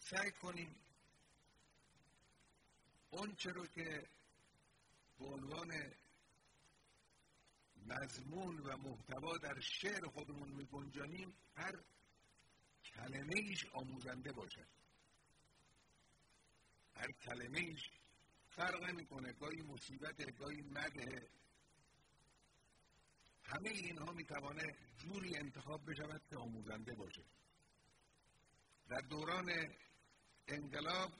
سعی کنیم اون چرا که به عنوان مضمون و محتوا در شعر خودمون می‌گنجانیم هر کلمه ایش آموزنده باشد، هر کلمه ایش فرق نمی‌کنه، گاهی مصیبت، گاهی مدح، همه اینها میتوانه جوری انتخاب بشود که آموزنده باشه. در دوران انقلاب،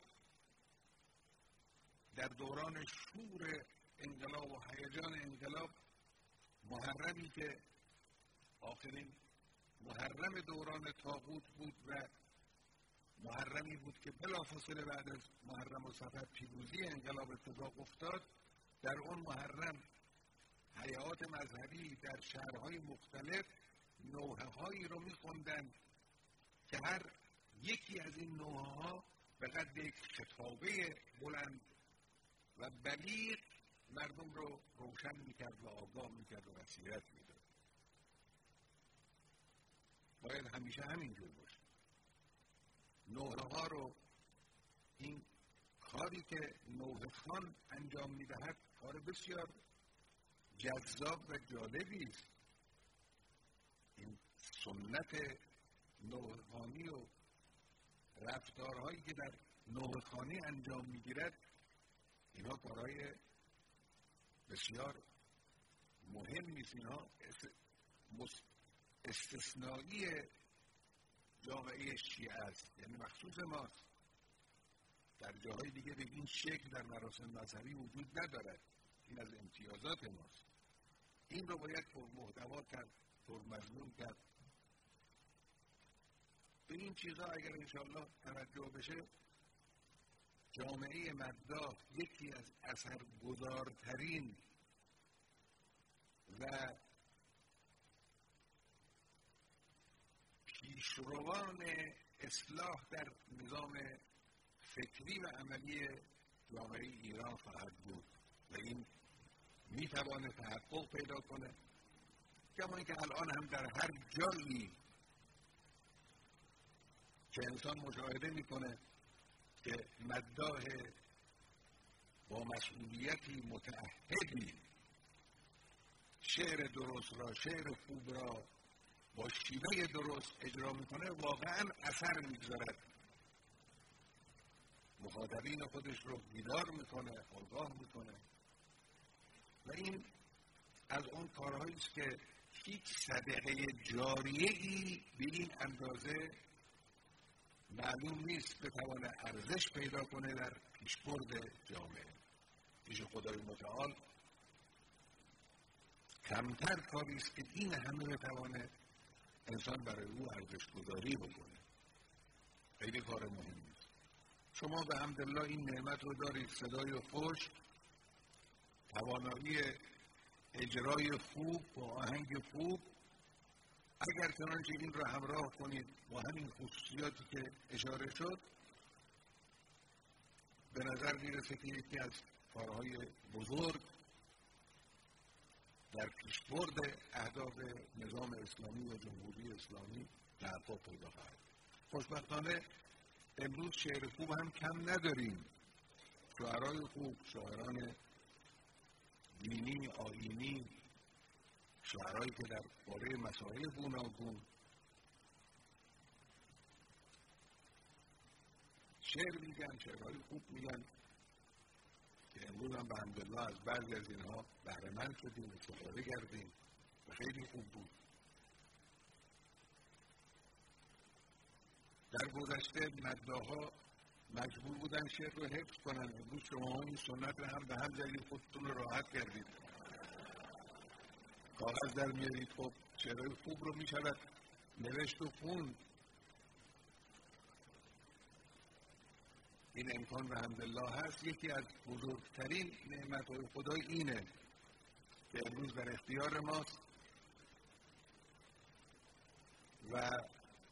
در دوران شور انقلاب و هیجان انقلاب، محرمی که آخرین محرم دوران طاغوت بود و محرمی بود که بلافاصله بعد از محرم و صفر پیروزی انقلاب اتفاق افتاد، در اون محرم هیئات مذهبی در شهرهای مختلف نوحه‌هایی رو می‌خوندن که هر یکی از این نوحه‌ها به قدر یک خطابه بلند و بلیغ مردم رو روشن می‌کرد و آگاه می‌کرد و بصیرت می‌داد. باید همیشه همینجور باشه. نوحه‌ها رو، این کاری که نوحه خوان انجام می‌دهد کار بسیار جذاب و جالبی است. این سنت نوحه‌خوانی و رفتارهایی که در نوحه‌خوانی انجام می‌گیرد، اینها کارهای بسیار مهمی است. اینها استثنایی جامعه شیعه است، یعنی مخصوص ماست. در جاهای دیگه به این شکل در مراسم مذهبی وجود ندارد. این از امتیازات ماست. این رو باید پرمحتوا کرد، پرمضمون کرد. به این چیزها اگر انشاءالله توجه بشه، جامعه مداح یکی از اثرگذارترین و پیشروان اصلاح در نظام فکری و عملی جامعه ایران خواهد بود و این میتوانه تحقق پیدا کنه، کما اینکه الان هم در هر جایی که انسان مشاهده میکنه که مداح با مسئولیتی متعهدی شعر درست را، شعر خوب را با شیوه درست اجرا میکنه، واقعا اثر میگذارد، مخاطبین خودش رو بیدار میکنه، آگاه میکنه و این از اون کارهایی است که هیچ صدقه جاریه‌ای به این اندازه معلوم نیست بتوانه ارزش پیدا کنه در پیشبرد جامعه. پیش خدای متعال کمتر کاری است که این همه بتوانه انسان برای او ارزش گذاری بکنه. خیلی کار مهمی است. شما به حمدالله این نعمت رو دارید، صدای خوش، توانایی اجرای خوب با آهنگ خوب. اگر چنانچه این را همراه کنید با همین خصوصیاتی که اشاره شد، به نظر میرسه که یکی از کارهای بزرگ در پیشبرد اهداف نظام اسلامی و جمهوری اسلامی تحقق پیدا خواهد. خوشبختانه امروز شعر خوب هم کم نداریم. شاعرای خوب، شاعران دینی، آیینی، شاعرایی که در باره مسائل گوناگون شعر میگن، شعرهای خوب میگن که امروز هم به حمدالله از بعضی از اینها بهره‌مند شدیم، استفاده کردیم و خیلی خوب بود. در گذشته مداح‌ها مجبور بودن شعر رو حفظ کنن. امروز شما این سنت رو هم به هم زدید، خودتون رو راحت کردید، کاغذ در میارید، خب شعرهای خوب رو میشود نوشت و خوند. این امکان به حمدالله هست. یکی از بزرگترین نعمت‌های خدای اینه که امروز در اختیار ماست و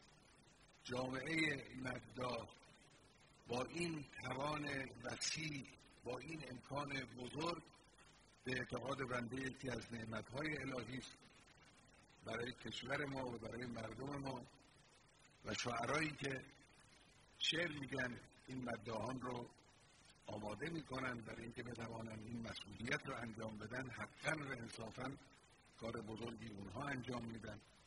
جامعه مداح با این توان وسیع، با این امکان بزرگ، به اعتقاد بنده یکی از نعمت‌های الهی است برای کشور ما و برای مردم ما و شاعرایی که شعر میگن این مداحان رو آماده میکنن برای اینکه بتوانن این مسئولیت رو انجام بدن. حقا و انصافا کار بزرگی اونها انجام میدن.